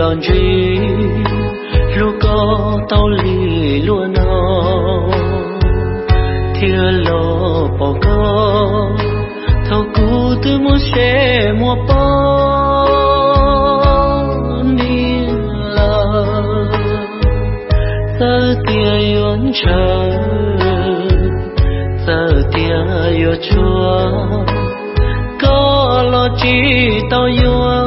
lon duy lu có tao lì luôn nó thiê lo bỏ có thâu cú từ mua xe mua bao ni là giờ tia yon chờ giờ tia yo chúa có lo chỉ tao yo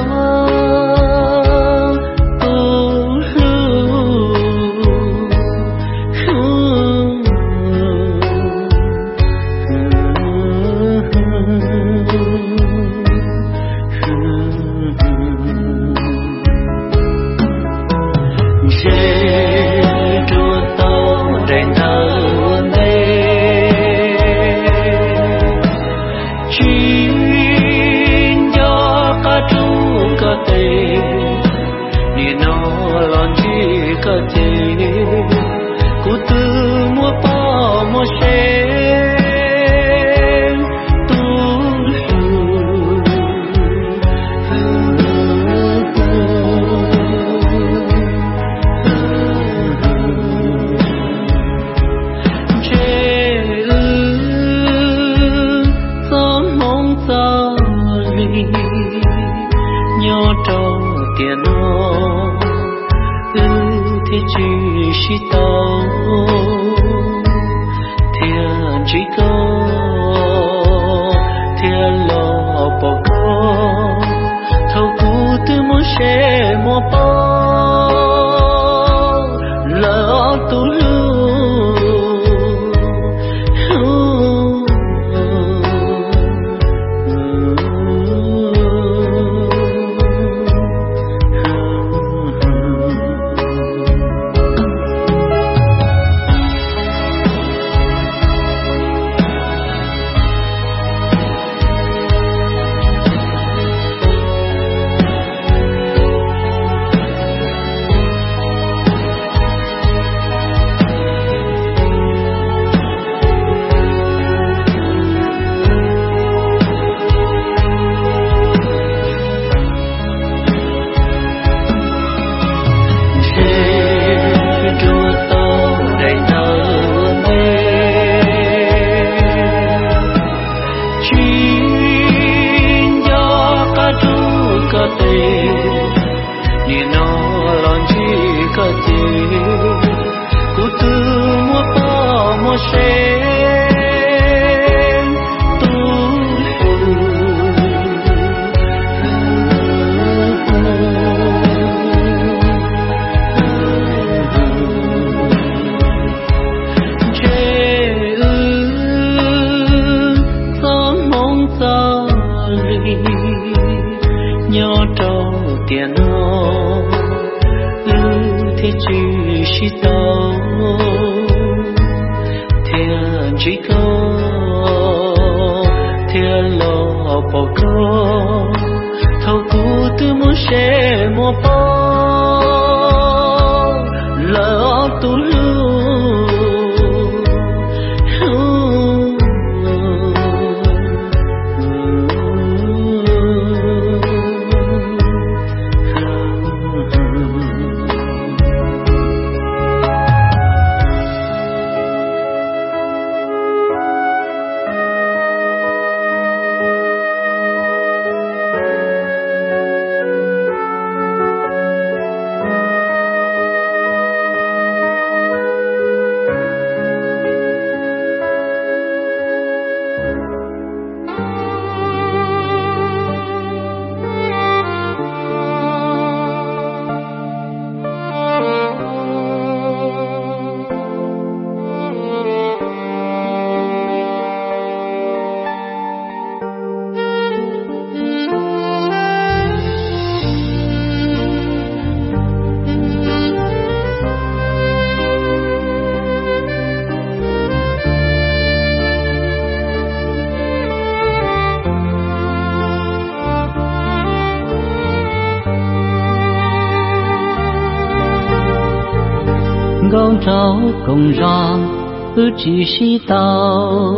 gom trâu cùng rong ước chỉ si tàu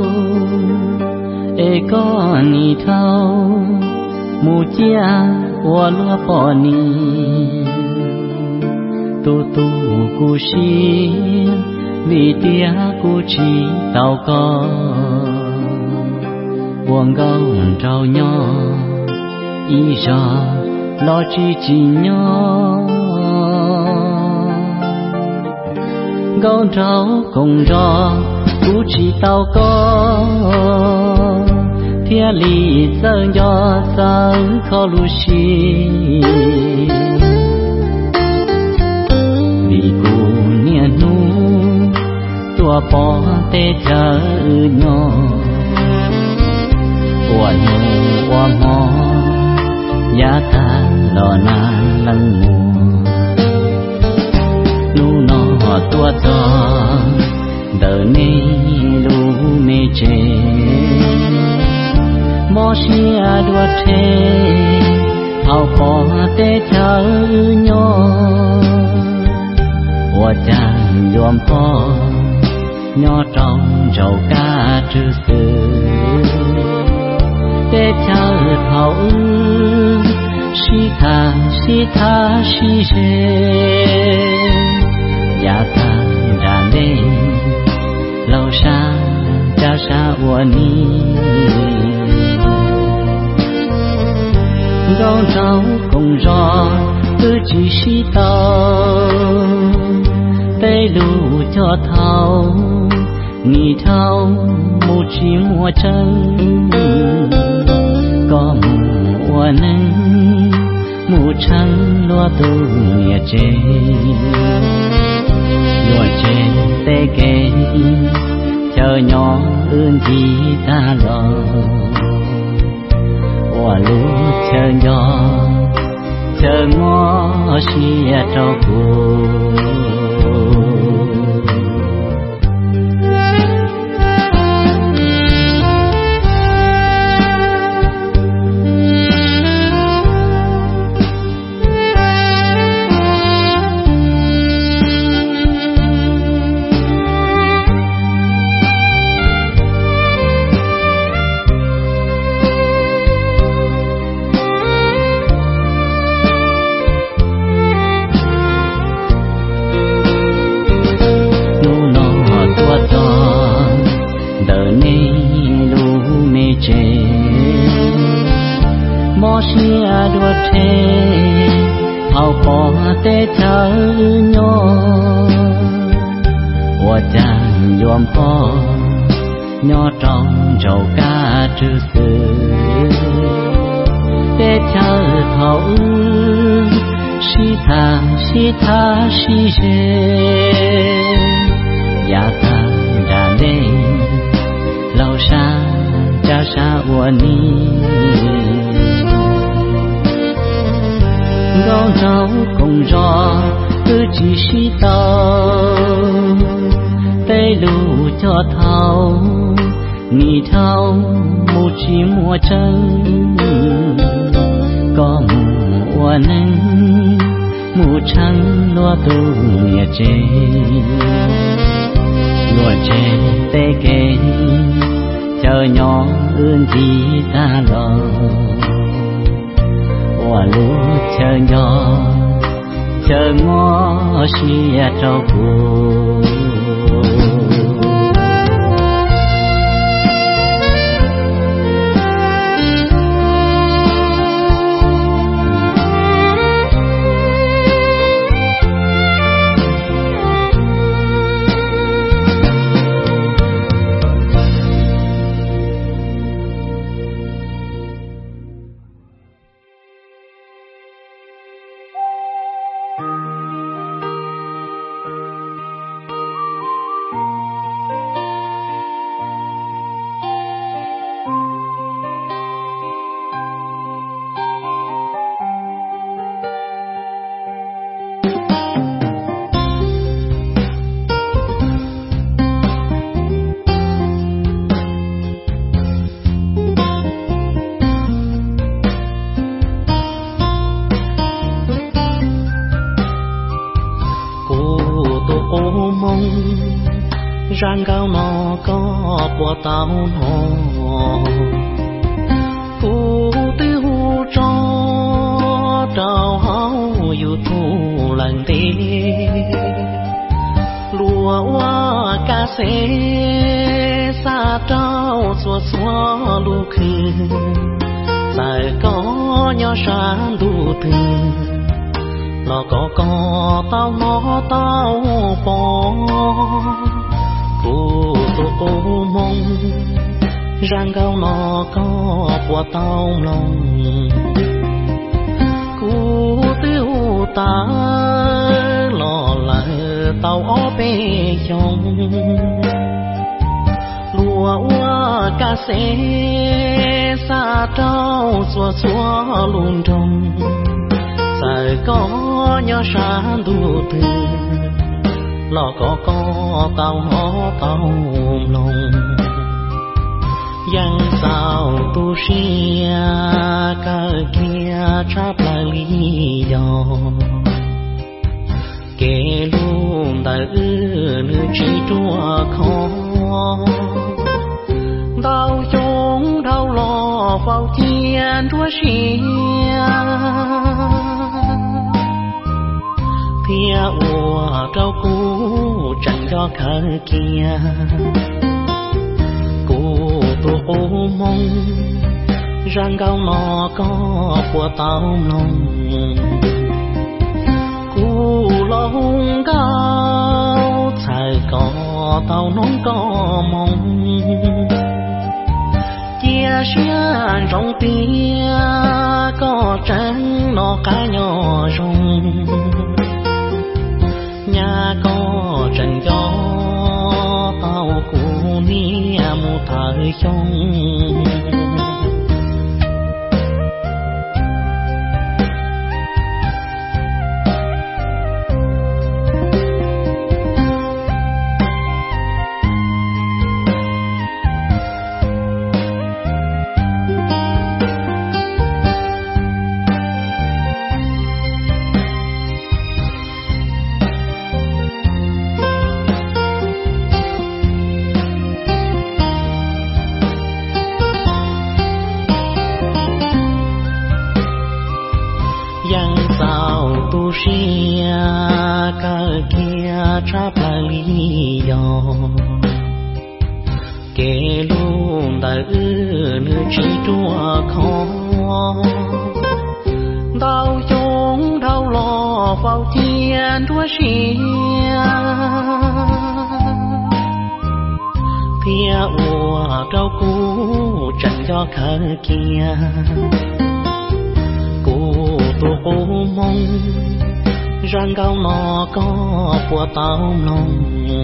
ê con ni thâu mù chia hoa lúa bỏ ni tu tu cu xí vì tia cu chỉ tao có buồn gâu trao nhỏ ý ra lo chỉ nhỏ gâu trao cùng ra cu chỉ tao có thiên lý sơn do sáng khó lu xí vì cô nia nu tua bỏ tê thơ nhỏ qua nu qua mò giá ta lo na lăng mùa nu nó tua to đời này lu mê chê mò xia đua thê thao bỏ tê thơ nhỏ hoa chàng yom po nhỏ trong trầu ca trừ sư tê thơ thao si tha si rê ya ta ra đê lâu xa cha sa hoa ni gâu trao cùng gió cứ chỉ si tao tê lù cho thao nghỉ thao một chỉ mùa trăng có mùa nắng mùa trăng loa tu nhà chê loa chê tê kê chờ nhỏ ơn gì ta lo hoa lũ chờ nhỏ chờ ngó xia trao cô mò xia đua thê thao bỏ tê thơ nhỏ hoa chàng yom po nhỏ trong trầu ca trừ sư tê thơ thao si tha si rê ya ta ra đê lâu xa cha sa hoa ni gâu trao cùng gió cứ chỉ si tao tê lù cho thao nghỉ thao một chỉ mùa trăng có mùa nắng mùa trăng loa tu nhà chê loa chê tê kê chờ nhỏ ơn gì ta lo hoa lũ chờ nhỏ chờ ngó xia trao cô rang cao nó có bỏ tao nó cô tư hu cho trao hao yêu thu là lần đi lúa hoa cá xế xa trao xua xua lù khư dài có nhỏ sáng đủ từ nó có tao nó tao bỏ cô tô mong răng gao nó có của tao lòng cô tiêu ta lo lại tao ó bê chồng lúa hoa cá xế xa trao xua xua luôn trong dài có nhỏ sáng đủ từ lo có tao nó tao lòng yang sao tu xia cả kia chắp lại lý do kể luôn đại nữ chỉ chua khó đau chúng đau lo vào thiên chúa xia thia ua trao cũ chẳng cho khờ kia tô mong răng gao nó có của tao lòng cu lòng cao才có tao nóng có mong chia sẻ trong tia có trắng nó cá nhỏ rong nhà có trần gió tao cu nia một thời trong xia cả kia chắp lại lý do kể luôn đại nữ chỉ chua khó đau chúng đau lo vào thiên chúa xia thia ua trao cũ chẳng cho khờ kia tô mong răng gao nó có của tao lòng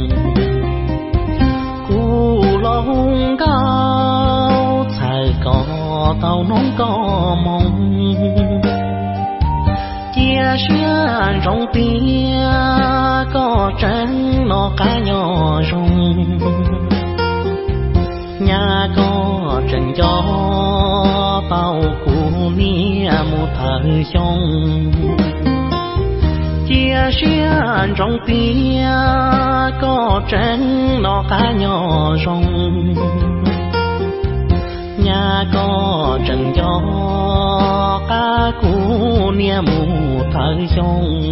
cu lòng cao才có tao nóng có mong chia sẻ trong tia có trắng nó cá nhỏ rong nhà có trần gió tao cu nia một thời trong chia sẻ trong tia có trắng nó cá nhỏ rong nhà có trần gió cá cu nia một thời trong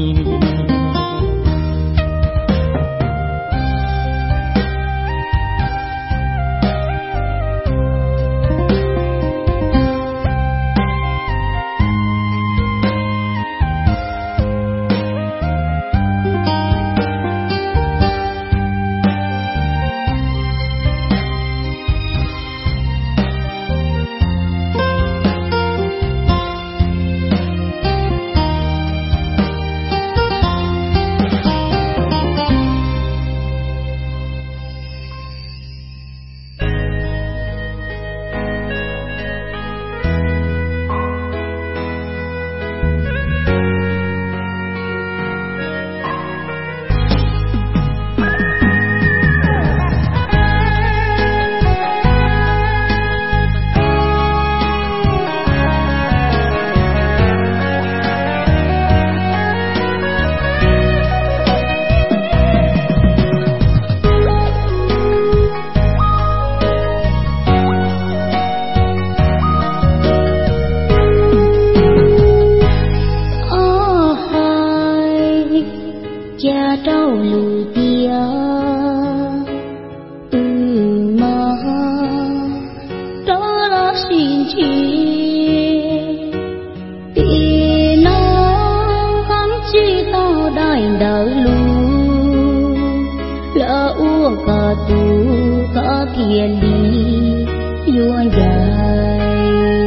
chia ly luôn dài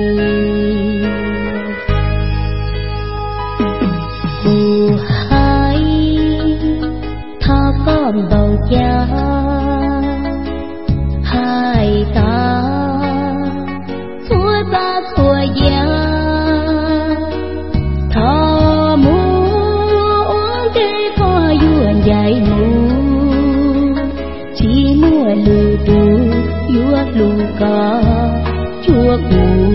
phù hai tha con bầu cha hai ta thua ba thua gia thọ muốn để có yuan dài mù chỉ mua lư đủ yuak lu cả chuộc bù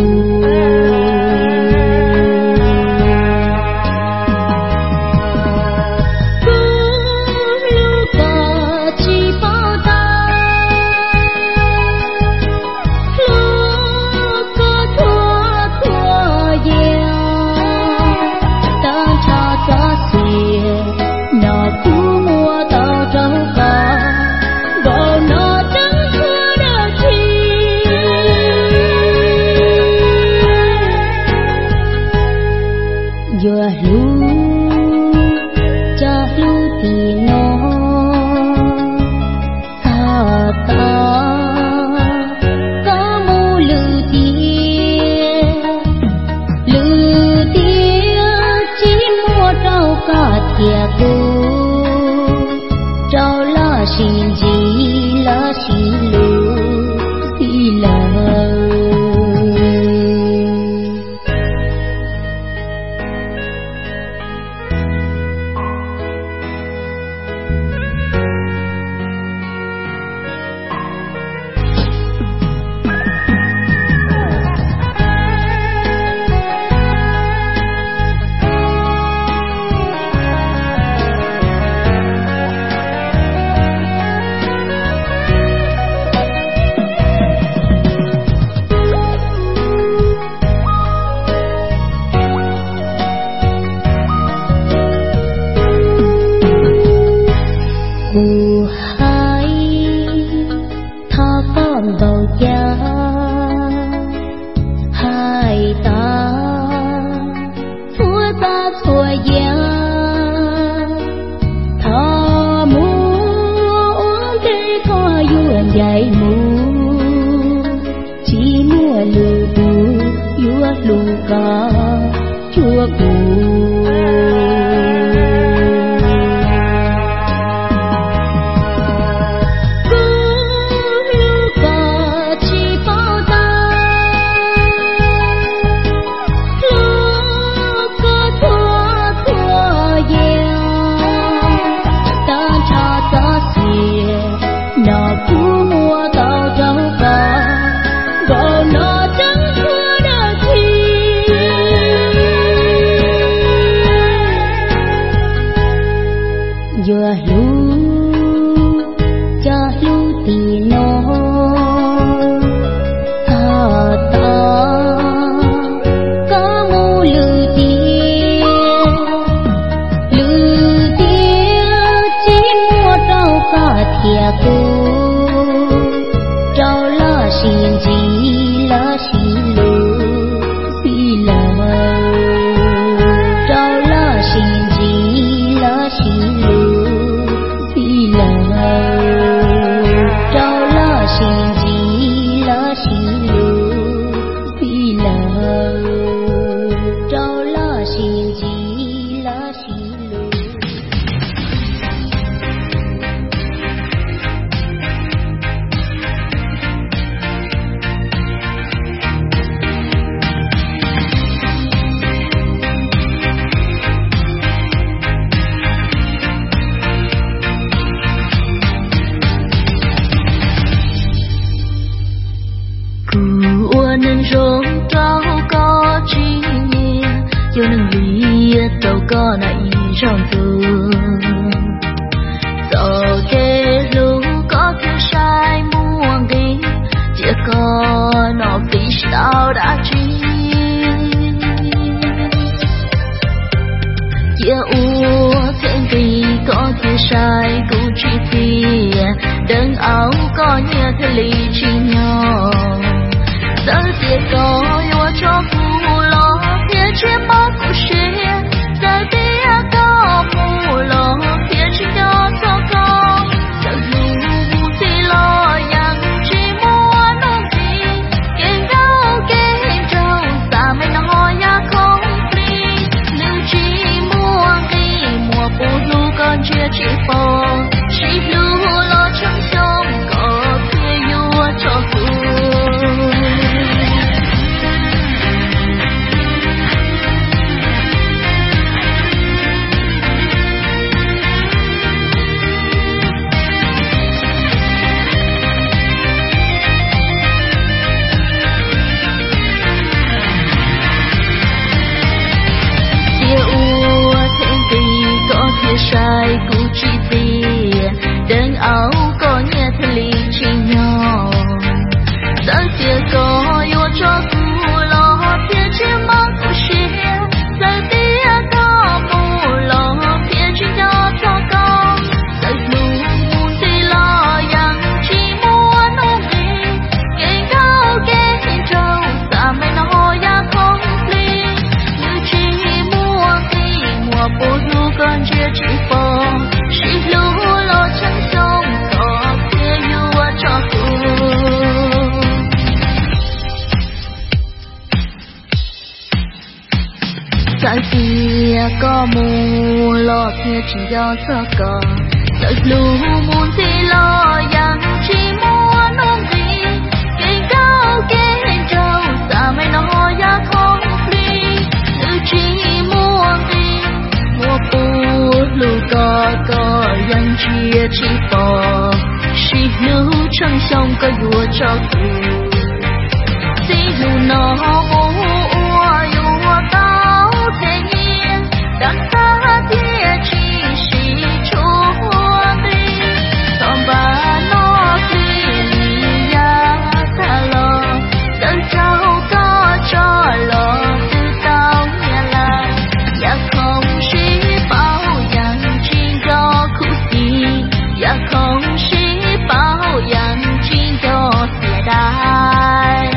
Hãy subscribe ya có mù lo thiệt chỉ do sợ cờ sợ lù muốn thì lo yang chỉ muốn ôm gì cây cao cây trâu xa mày nó ya không đi tự chỉ muốn đi mua bù lù có yang chia chỉ bỏ chỉ nếu chẳng xong có vua cho tu chỉ lù nó tao thế nhiên đắng ta thiệt chỉ chúa đi còn bà nó thì ya ta lo đơn cháu có cho lo từ tao nhà lại ya không chỉ bảo yang chỉ do khúc gì ya không chỉ bảo yang chỉ do sia đai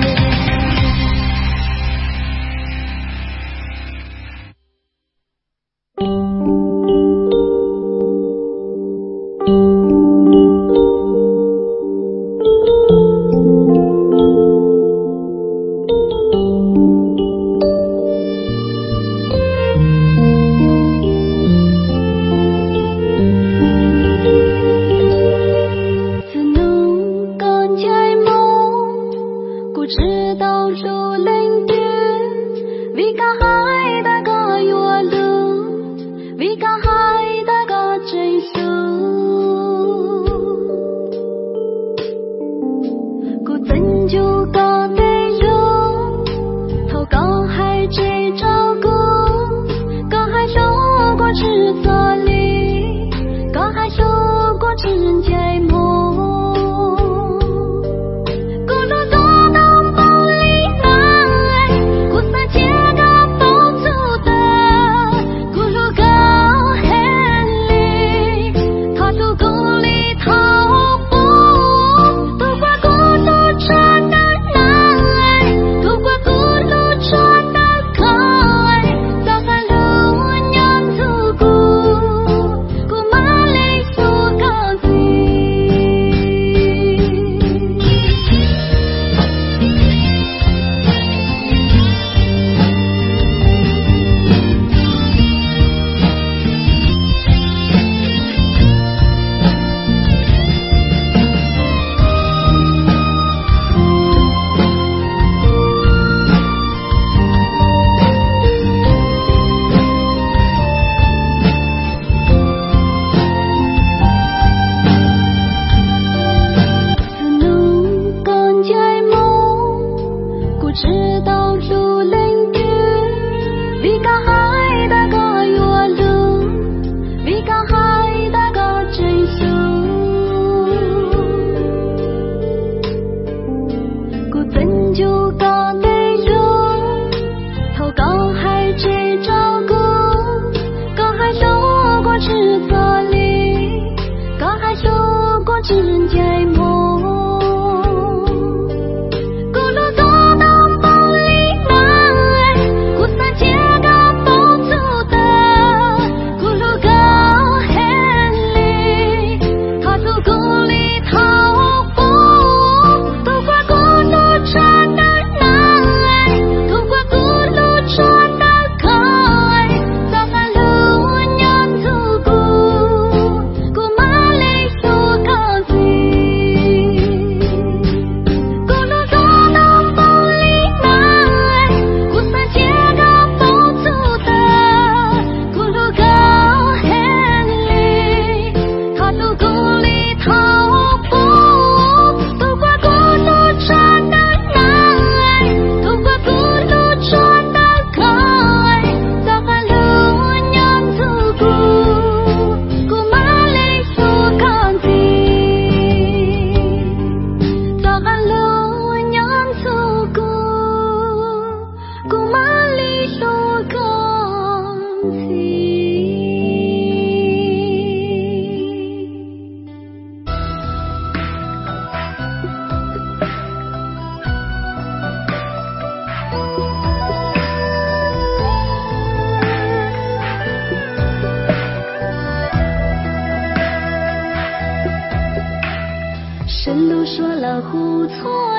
神路说了胡错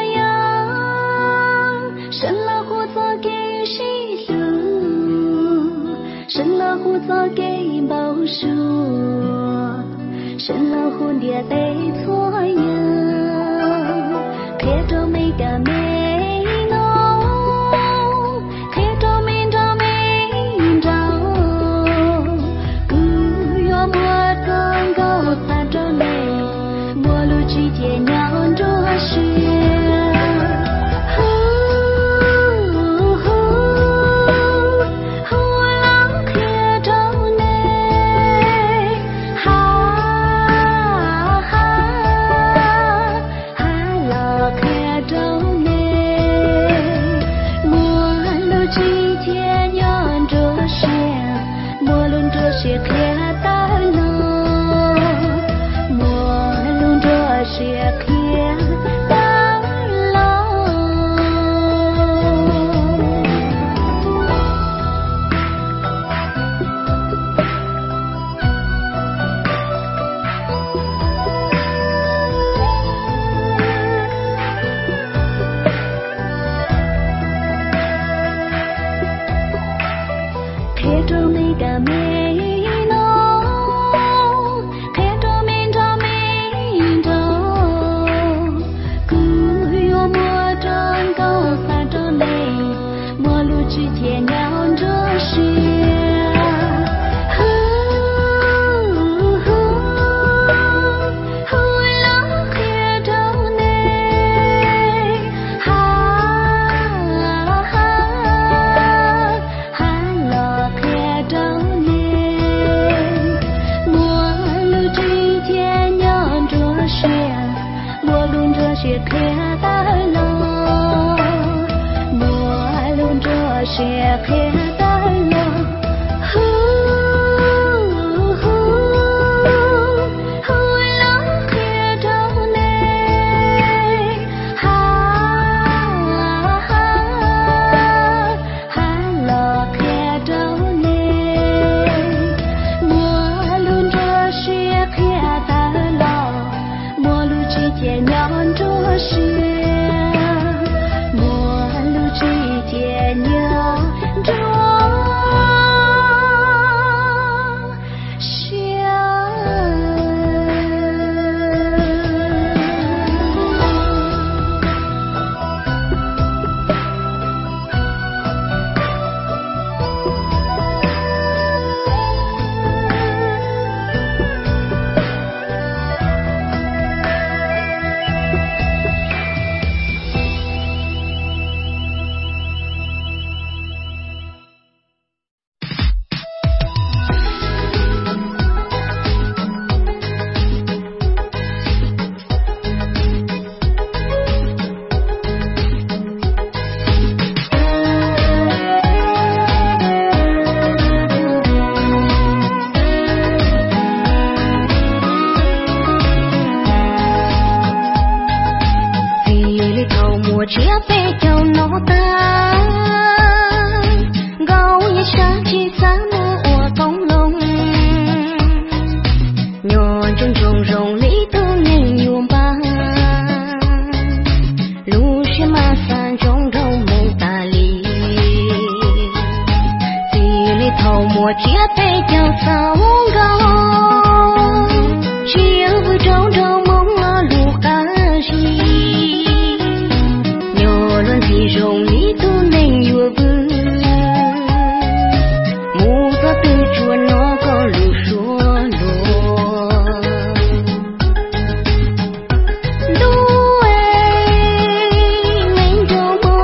呀，神了胡错给谁路？ sinh là khu gió cây bao sùa sinh là hôn địa tây thôi nhớ khẽ cho mấy cả mấy nó khẽ cho mình trao cứ yo mua con câu ta cho này mua lu chi chia nhau cho xuyên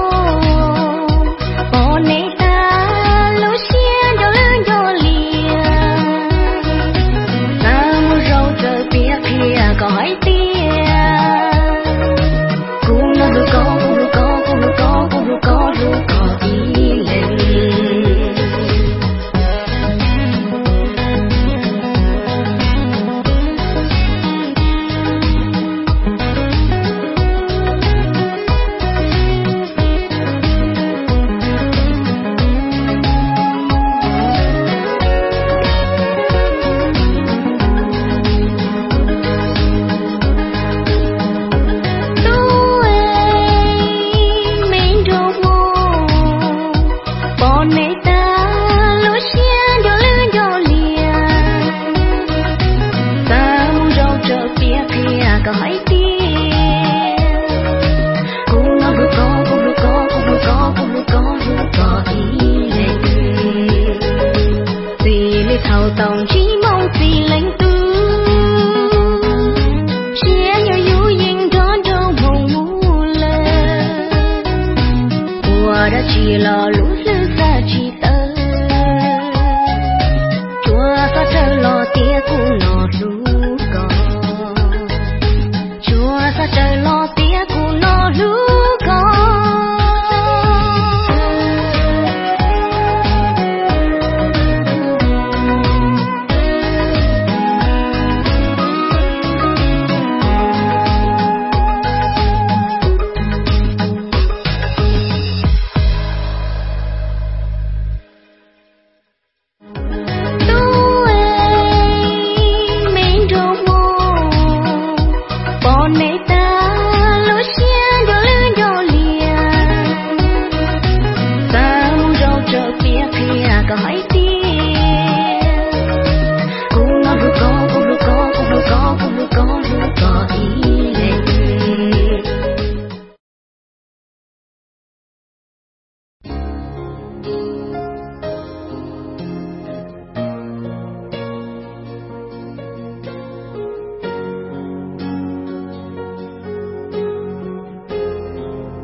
Hãy subscribe cho kênh Ghiền Mì Gõ để không bỏ lỡ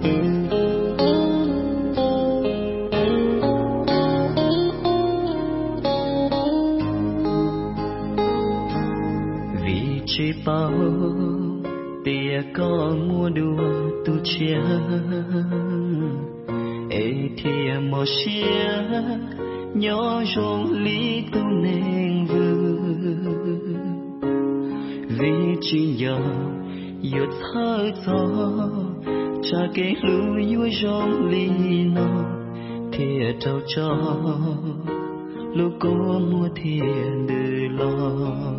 vì chỉ bao tia có mua đùa tu chia ê thia mò xia nhỏ rong lý tu nên vư vì chỉ giờ yêu thơ gió cha cái lũ yêu rong lý nó thia trâu cho lúc có mua thia đưa lo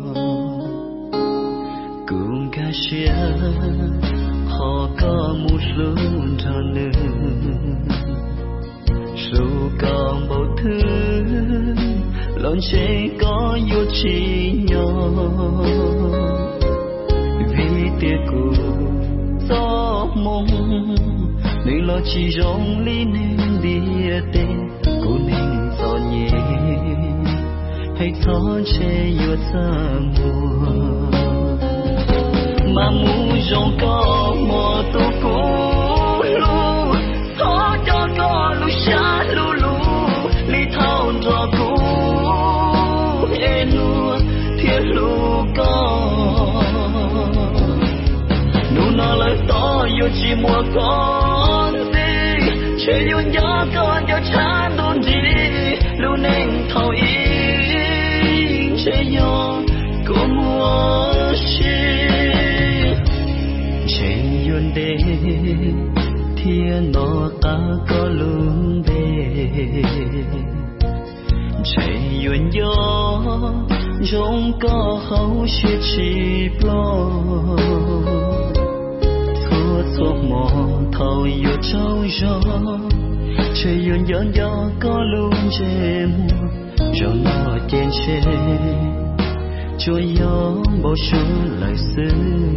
cùng ca xia họ có một lúc cho nữa dù còn bao thứ lon chế có yêu chi nhỏ vì tiếc cụ gió mong nên lo chỉ rong lý nên địa tên cô nên gió nhẹ hay gió chế yêu xa mùa mà mu rong có mùa tu cũ lu gió cho có lu xa lu lu li thao cho cũ e nu thiên lu có nu nó lời to yêu chỉ mùa con gì chơi yêu nhớ con yêu chán đồn gì lu nên thao ý chơi yêu có mùa đê thiên nó ta có lung đê chạy yun gió giống có hậu suy chi plo thua thuốc mò thầu yêu trâu gió chạy yun gió có lung chê mùa cho nó trên chê cho gió bao số lời xưa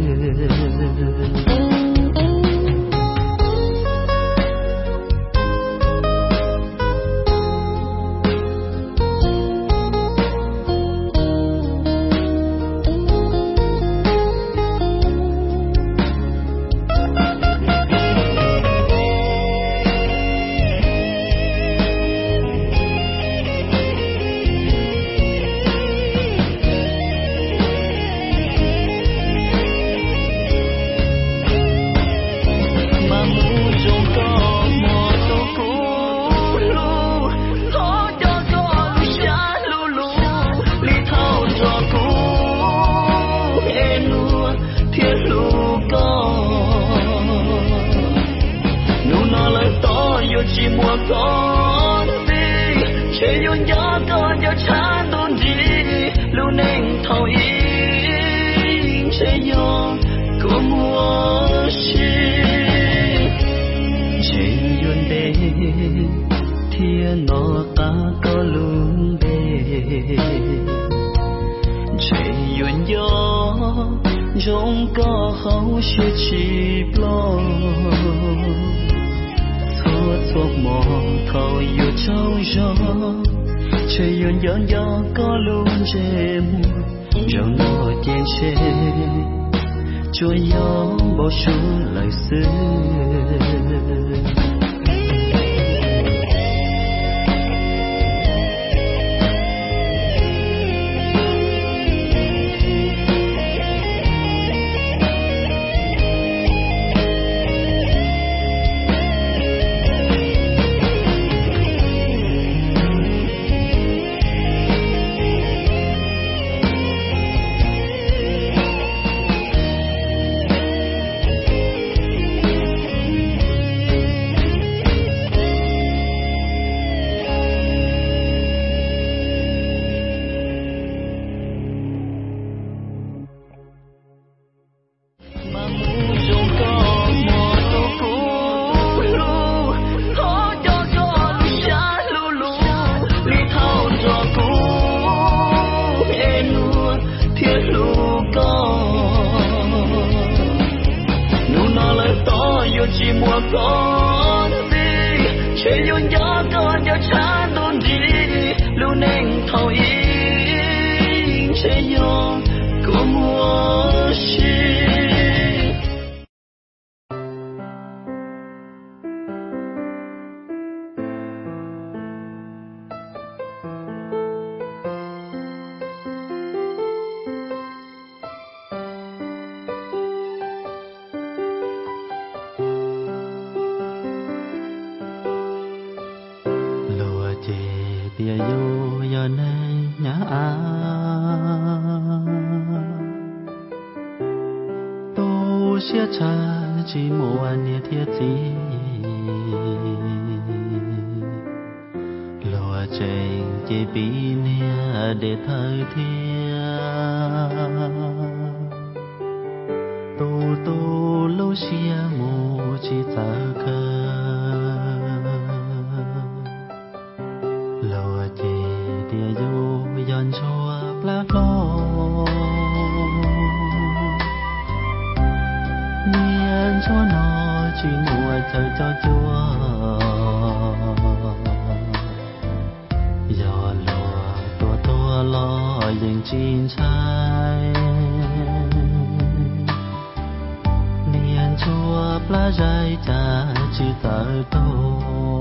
chỉ mùa con gì chơi yêu nhớ con yêu chán đồn gì lưu nên thầu ý chơi yêu có mùa chi chơi yêu đê thiên nó ta có luôn đê chơi yêu nhớ giống có hậu suy chi plo thuốc mò thầu yêu trâu gió chơi yun gió có luôn chê mùa cho nó trên chê cho gió bao số lời xưa chỉ mùa con gì chơi yêu nhớ con yêu chán đồn gì lưu nên thầu ý chơi yêu có mùa chi tia yo yo ne nhã a tô xia cha chỉ mùa nia thiết gì lúa trên chế bí nia để thời thiên tô tô lâu xia mù chỉ ta cơ lúa chế tia yo yon chua plak lo niên cho nó chỉ mùa trời cho chúa giờ lúa tua lo những chín trái niên chúa plá trái cha chỉ tờ tô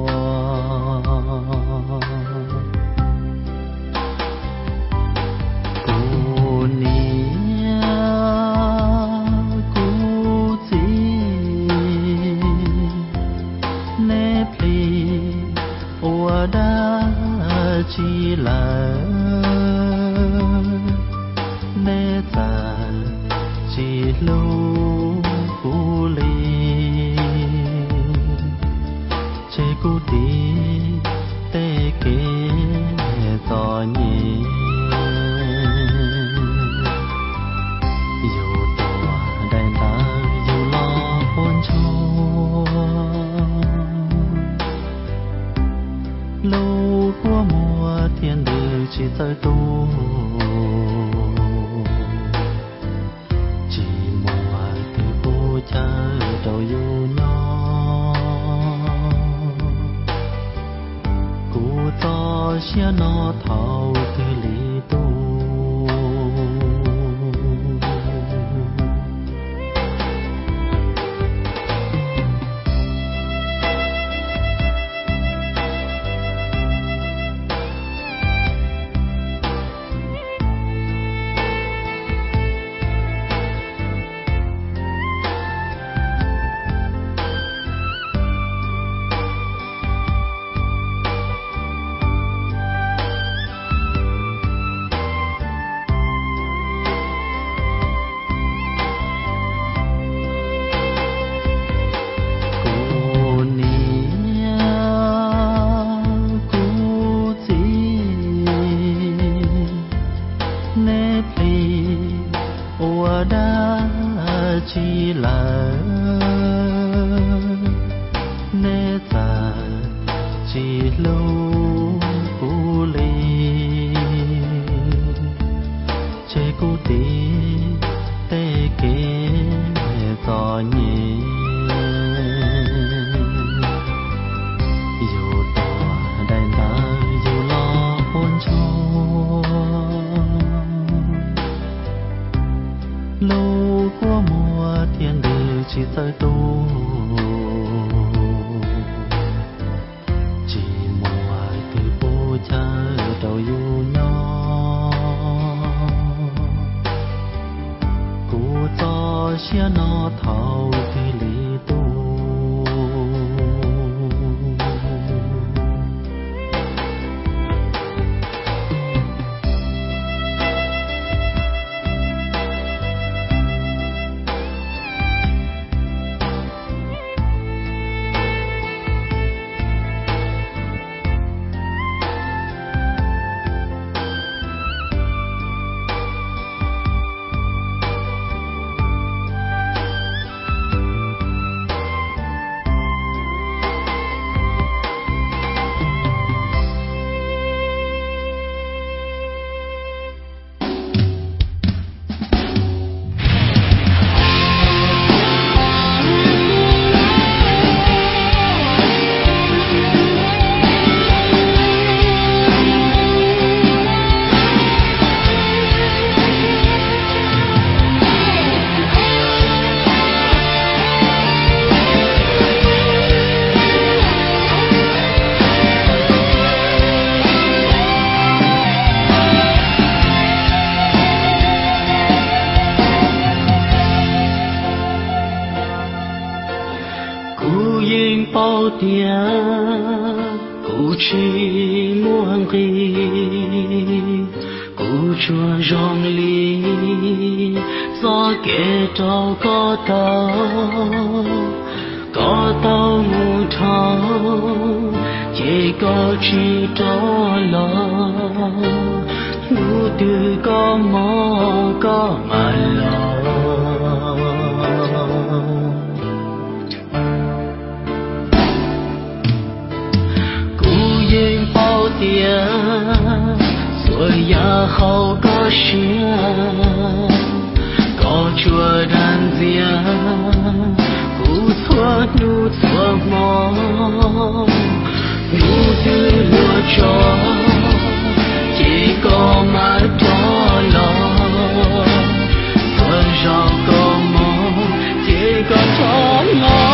chỉ là nét ta chỉ lâu cũ li chế cũ đi tê kế tỏ nhỉ dù tòa đèn ta dù lo hôn cho lâu của mùa thiên đường chỉ tới tu chỉ mùa từ vô cha đầu yêu nó cú to xia nó thâu từ lý tu chỉ là nét ta chỉ lâu cũ li chế cũ tí tê kế tỏ nhỉ dù tòa đèn ta dù lo hôn cho lâu của mùa thiên đường chỉ tới tu chỉ mùa từ vô cha đầu yêu nó cú to xia nó thâu từ lý tu bao tia Cụ chỉ muôn ghi cụ chua rong ly gió kể trâu có tàu mù thao chỉ có chỉ trâu lo nụ từ có mò có mà lo tiền rồi ya hậu có xia có chùa đàn dia cú thua nu thua mò nu tư lúa cho chỉ có mà cho lo thua rau có mò chỉ có cho lo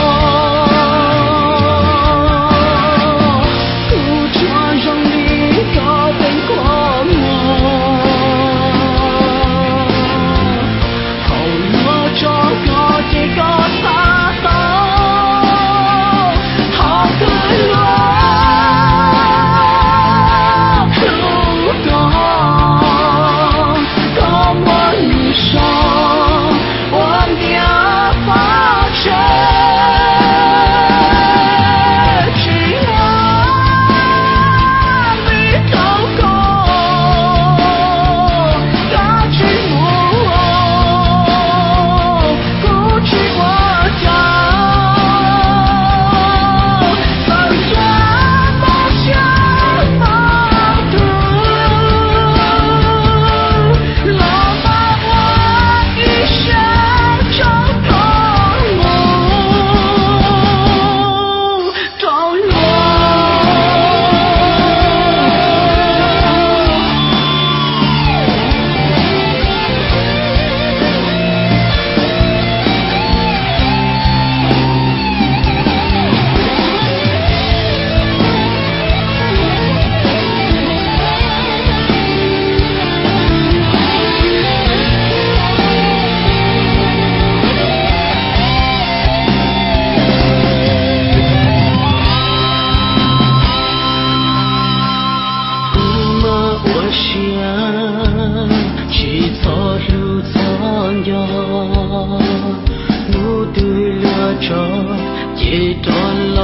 chỉ tròn